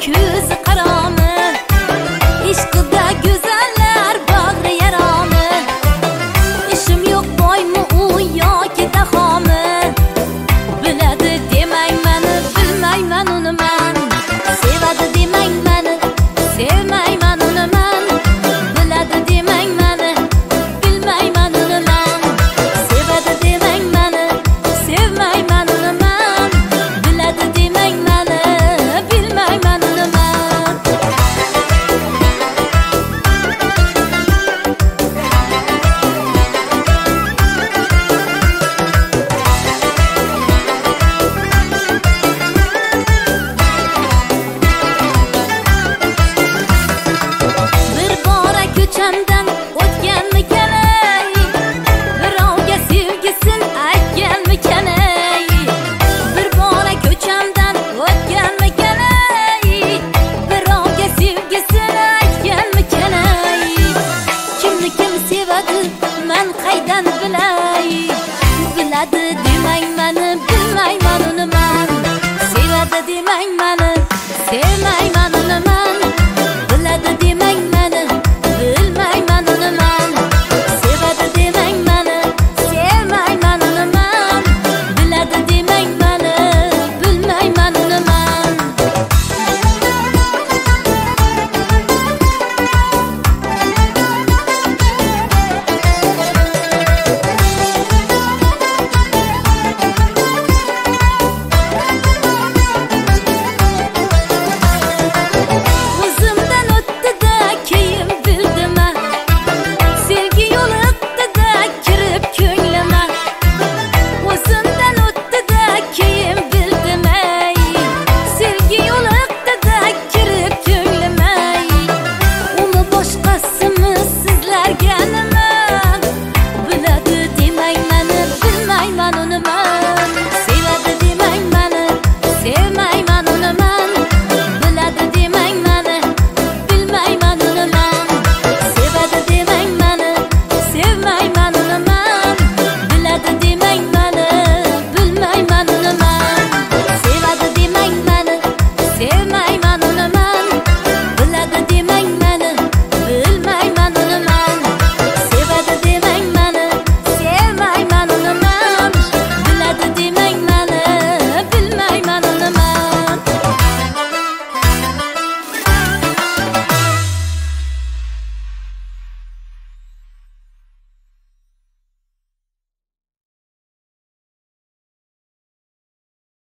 ko'zi qarami, ishqida go'zallar bag'ri yarami. Ishim yo'q boymi u yoki dahomi, biladi demang mani, bilmayman uni man. Sevadi demang mani, sevmayman uni man. Biladi demang mani, bilmayman uni man. Sevadi demang mani, sevmayman uni man. Biladi demang mani, bilmayman uni man. Bir bora ko'chamdan o'tganmikan ey, birovga sevgisin aytganmikan ey. Bir bora ko'chamdan o'tganmikan ey, birovga sevgisin aytganmikan ey. Kimni kim sevadi men qaydan bilay, biladi demang mani, bilmayman uni man. Sevadi demang mani, sevmayman